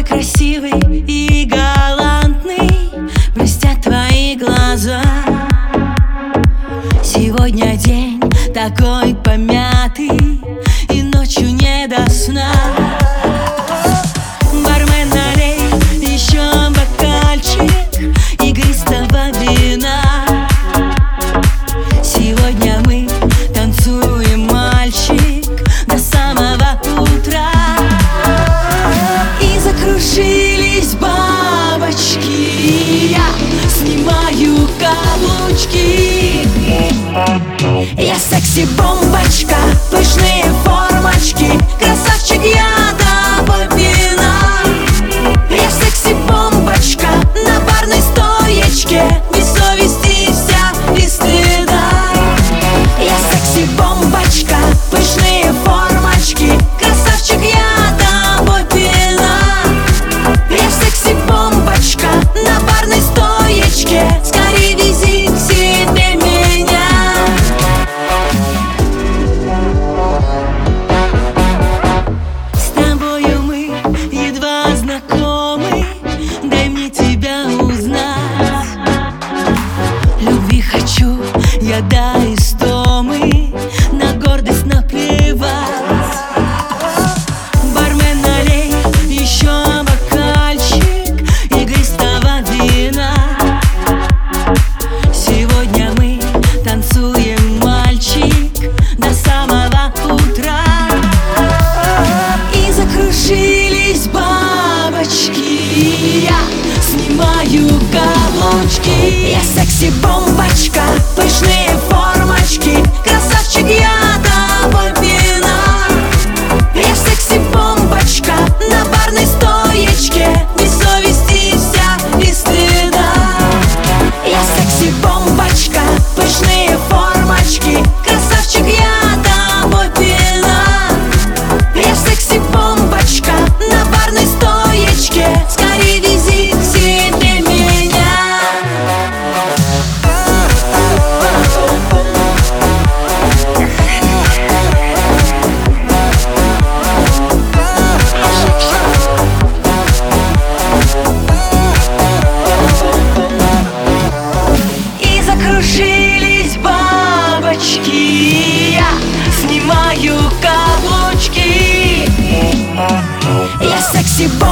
красивый и галантный, блестят твои глаза. Сегодня день такой помятый, и ночью не до сна. Бармен, налей еще бокальчик игристого вина. Сегодня мы танцуем, мальчик, до самого утра. И закружились бабочки, я снимаю каблучки. Я секси-бомбочка, пышные формочки, красавчик, я тобой пьяна. Я секси-бомбочка на барной стоечке, без совести вся и стыда. Я секси-бомбочка, пышные формочки, красавчик, я тобой пьяна. Я секси-бомбочка на барной стоечке, скорее вези к себе меня. С тобою мы едва знакомы, дай мне тебя узнать. Любви хочу я до истомы, на гордость наплевать. Бармен, налей еще бокальчик игристого вина. Сегодня мы танцуем, мальчик, до самого утра. И закружились бабочки, я снимаю каблучки. Я секси-бомбочка, пышные формочки, красавчик, я тобой пьяна. Я секси-бомбочка на барной стоечке, без совести вся и стыда. Я секси-бомбочка, пышные формочки, красавчик, я тобой пьяна. Я секси-бомбочка на барной стоечке, скорее вези к себе меня. И закружились бабочки, я снимаю каблучки. Я секси